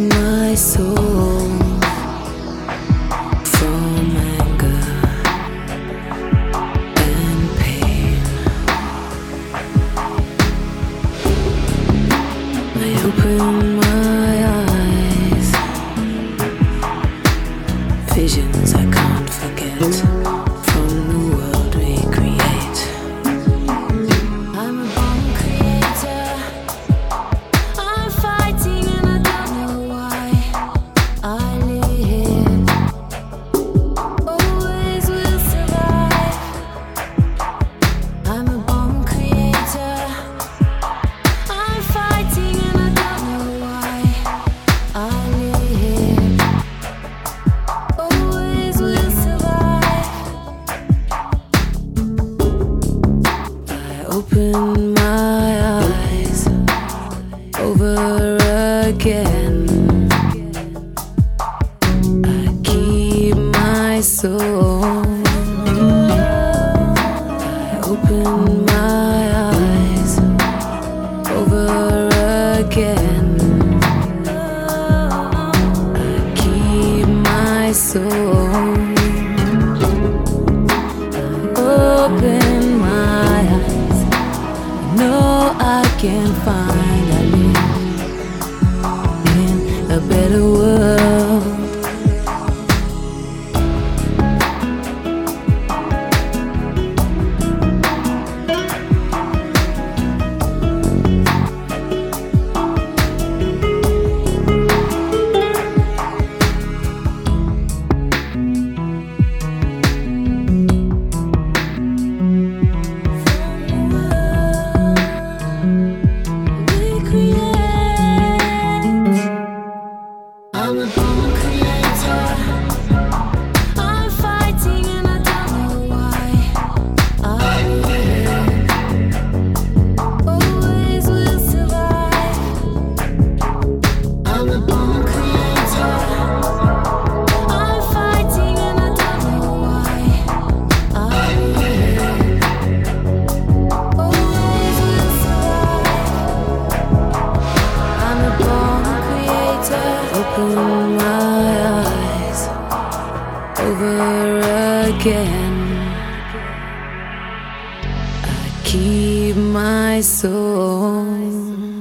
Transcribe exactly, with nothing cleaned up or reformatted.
my soul from anger and pain. I open my eyes, visions I can't forget from the world we create. I'm a born creator, I'm fighting and I don't know why I live, always will survive. I'm a born creator, I'm fighting and I don't know why I live, always will survive. I open my eyes over again. I keep my soul. I open my eyes over again. I keep my soul. Open my eyes. No, I can find I live in a better world. I'm a born creator, I'm fighting and I don't know why I live, always will survive. I'm a born creator, I'm fighting and I don't know why I live, always will survive. I'm a born creator. Open my eyes over again. I keep my soul.